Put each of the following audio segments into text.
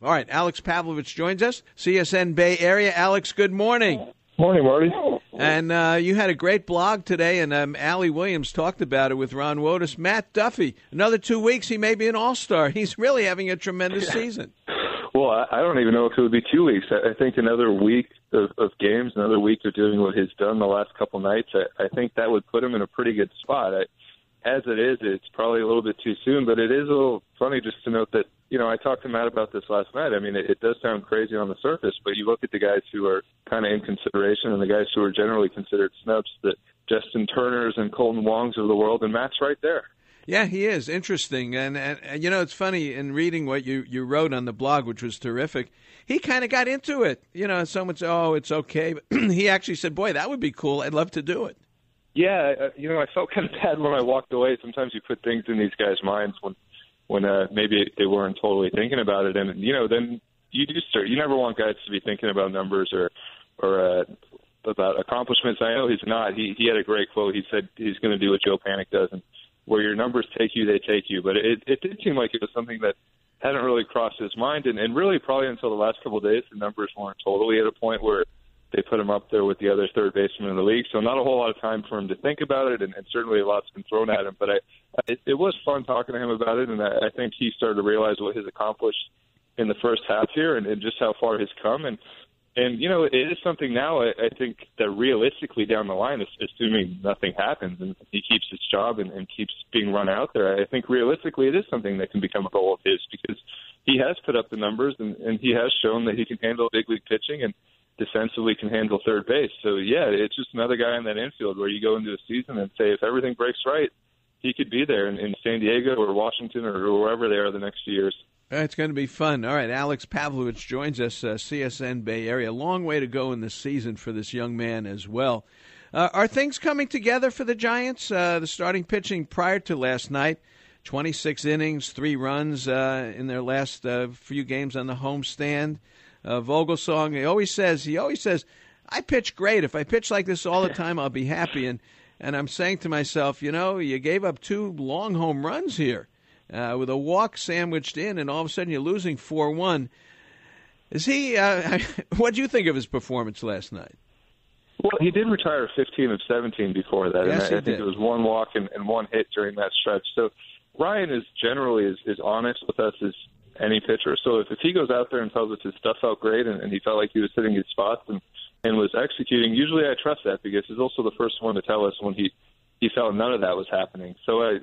All right, Alex Pavlovich joins us, CSN Bay Area. Alex, good morning. Morning, Marty. And you had a great blog today, and Allie Williams talked about it with Ron Wotus. Matt Duffy, another 2 weeks, he may be an all-star. He's really having a tremendous season. Well, I don't even know if it would be 2 weeks. I think another week of games, another week of doing what he's done the last couple nights, I think that would put him in a pretty good spot. As it is, it's probably a little bit too soon, but it is a little funny just to note that, I talked to Matt about this last night. I mean, it does sound crazy on the surface, but you look at the guys who are kind of in consideration and the guys who are generally considered snubs, the Justin Turners and Colton Wongs of the world, and Matt's right there. Yeah, he is. Interesting. And it's funny, in reading what you wrote on the blog, which was terrific, he kind of got into it. Someone said, oh, it's okay. But he actually said, boy, that would be cool. I'd love to do it. Yeah, I felt kind of bad when I walked away. Sometimes you put things in these guys' minds when maybe they weren't totally thinking about it. And, then you do start. You never want guys to be thinking about numbers or about accomplishments. I know he's not. He had a great quote. He said he's going to do what Joe Panik does, and where your numbers take you, they take you. But it did seem like it was something that hadn't really crossed his mind. And really probably until the last couple of days, the numbers weren't totally at a point where they put him up there with the other third baseman in the league. So not a whole lot of time for him to think about it, and certainly a lot's been thrown at him. But it was fun talking to him about it, and I think he started to realize what he's accomplished in the first half here and just how far he's come. And it is something now I think that realistically down the line, assuming nothing happens and he keeps his job and keeps being run out there, I think realistically it is something that can become a goal of his because he has put up the numbers and he has shown that he can handle big league pitching and defensively can handle third base. So, yeah, it's just another guy in that infield where you go into a season and say if everything breaks right, he could be there in San Diego or Washington or wherever they are the next few years. It's going to be fun. All right, Alex Pavlovich joins us, CSN Bay Area. Long way to go in this season for this young man as well. Are things coming together for the Giants? The starting pitching prior to last night, 26 innings, 3 runs in their last few games on the homestand. Vogelsong, he always says, I pitch great. If I pitch like this all the time, I'll be happy. And I'm saying to myself, you gave up 2 long home runs here with a walk sandwiched in, and all of a sudden you're losing 4-1. Is he? What do you think of his performance last night? Well, he did retire 15 of 17 before that. Yes, and I think it was 1 walk and 1 hit during that stretch. So Ryan is generally as honest with us as any pitcher. So if he goes out there and tells us his stuff felt great and he felt like he was hitting his spots and was executing, usually I trust that because he's also the first one to tell us when he felt none of that was happening. So,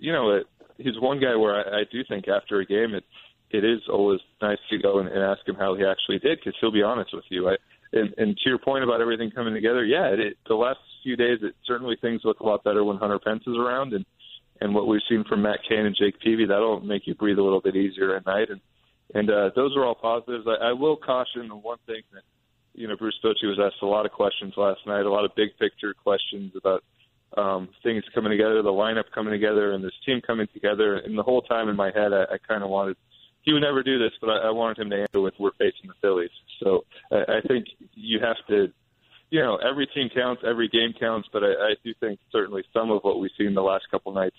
he's one guy where I do think after a game it is always nice to go and ask him how he actually did because he'll be honest with you. And to your point about everything coming together, the last few days, certainly things look a lot better when Hunter Pence is around and what we've seen from Matt Cain and Jake Peavy, that'll make you breathe a little bit easier at night. And those are all positives. I will caution the one thing that, Bruce Bochy was asked a lot of questions last night, a lot of big picture questions about things coming together, the lineup coming together, and this team coming together. And the whole time in my head, I kind of wanted – he would never do this, but I wanted him to answer with we're facing the Phillies. So I think you have to – every team counts, every game counts, but I do think certainly some of what we've seen the last couple nights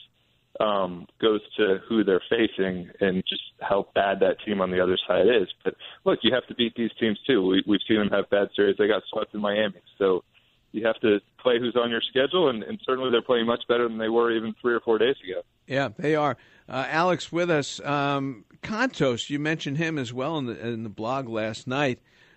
goes to who they're facing and just how bad that team on the other side is. But, look, you have to beat these teams too. We've seen them have bad series. They got swept in Miami. So you have to play who's on your schedule, and certainly they're playing much better than they were even 3 or 4 days ago. Yeah, they are. Alex, with us, Contos, you mentioned him as well in the blog last night.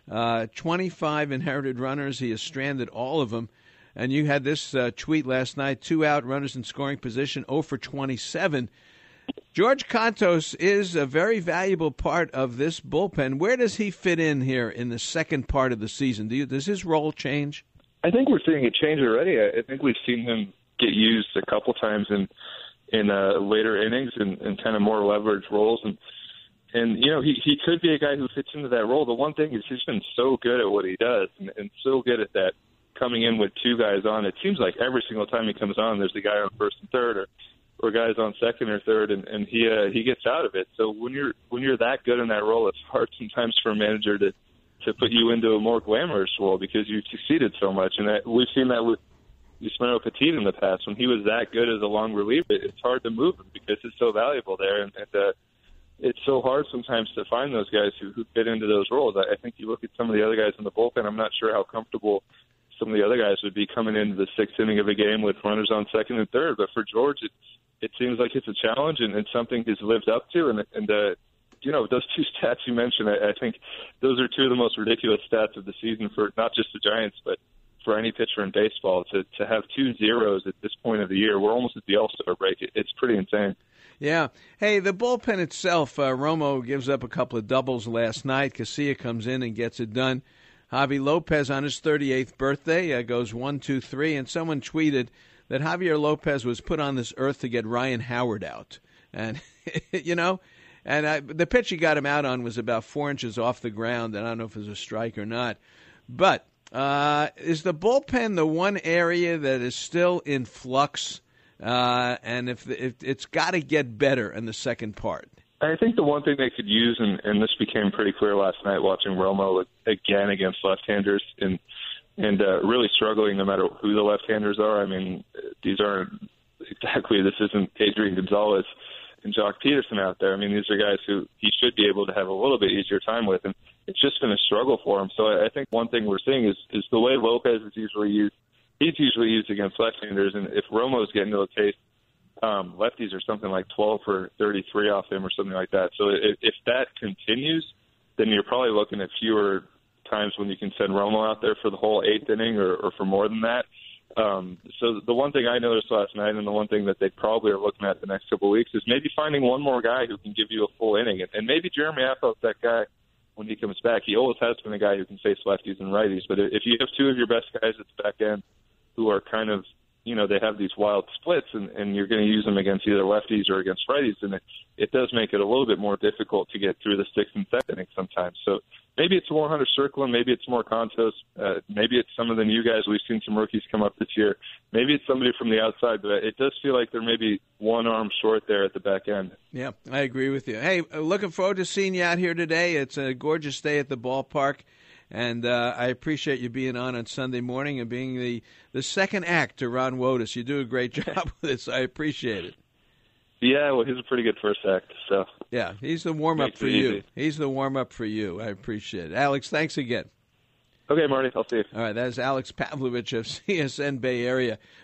25 inherited runners. He has stranded all of them. And you had this tweet last night, 2 out, runners in scoring position, 0 for 27. George Contos is a very valuable part of this bullpen. Where does he fit in here in the second part of the season? Does his role change? I think we're seeing a change already. I think we've seen him get used a couple times in later innings and kind of more leverage roles. And he could be a guy who fits into that role. The one thing is he's been so good at what he does and so good at that, coming in with 2 guys on. It seems like every single time he comes on, there's a guy on first and third or guys on second or third, and he gets out of it. So when you're that good in that role, it's hard sometimes for a manager to put you into a more glamorous role because you've succeeded so much. And we've seen that with Yusmeiro Petit in the past. When he was that good as a long reliever, it's hard to move him because it's so valuable there. And it's so hard sometimes to find those guys who fit into those roles. I think you look at some of the other guys in the bullpen, I'm not sure how comfortable some of the other guys would be coming into the sixth inning of a game with runners on second and third. But for George, it seems like it's a challenge and something he's lived up to. And those two stats you mentioned, I think those are two of the most ridiculous stats of the season for not just the Giants, but for any pitcher in baseball. To have 2 zeros at this point of the year, we're almost at the All-Star break. It's pretty insane. Yeah. Hey, the bullpen itself, Romo gives up a couple of doubles last night. Casilla comes in and gets it done. Javi Lopez on his 38th birthday goes 1-2-3, and someone tweeted that Javier Lopez was put on this earth to get Ryan Howard out. And, the pitch he got him out on was about 4 inches off the ground, and I don't know if it was a strike or not. But is the bullpen the one area that is still in flux? And if it's got to get better in the second part. I think the one thing they could use, and this became pretty clear last night watching Romo again against left-handers and really struggling no matter who the left-handers are. I mean, this isn't Adrian Gonzalez and Jock Peterson out there. I mean, these are guys who he should be able to have a little bit easier time with, and it's just been a struggle for him. So I think one thing we're seeing is the way Lopez is usually used. He's usually used against left-handers, and if Romo's getting to a case, lefties are something like 12 for 33 off him or something like that. So if that continues, then you're probably looking at fewer times when you can send Romo out there for the whole 8th inning or for more than that. So the one thing I noticed last night, and the one thing that they probably are looking at the next couple of weeks, is maybe finding one more guy who can give you a full inning. And maybe Jeremy Affel's that guy when he comes back. He always has been a guy who can face lefties and righties. But if you have two of your best guys at the back end who are kind of, they have these wild splits, and you're going to use them against either lefties or against righties, and it does make it a little bit more difficult to get through the 6th and 7th innings sometimes. So maybe it's more Hunter Strickland, maybe it's more Contos, maybe it's some of the new guys. We've seen some rookies come up this year. Maybe it's somebody from the outside, but it does feel like there may be one arm short there at the back end. Yeah, I agree with you. Hey, looking forward to seeing you out here today. It's a gorgeous day at the ballpark. And I appreciate you being on Sunday morning and being the second act to Ron Wotus. You do a great job with this. I appreciate it. Yeah, well, he's a pretty good first act. So yeah, he's the warm-up for you. He's the warm-up for you. I appreciate it. Alex, thanks again. Okay, Marty, I'll see you. All right, that is Alex Pavlovich of CSN Bay Area.